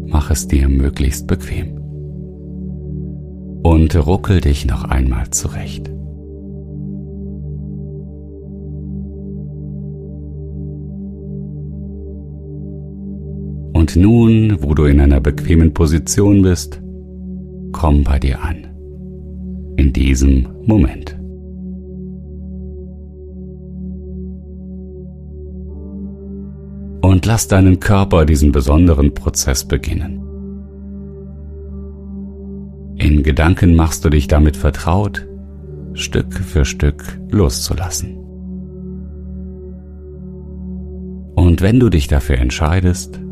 mach es dir möglichst bequem und ruckel dich noch einmal zurecht. Und nun, wo du in einer bequemen Position bist, komm bei dir an, in diesem Moment. Und lass deinen Körper diesen besonderen Prozess beginnen. In Gedanken machst du dich damit vertraut, Stück für Stück loszulassen. Und wenn du dich dafür entscheidest,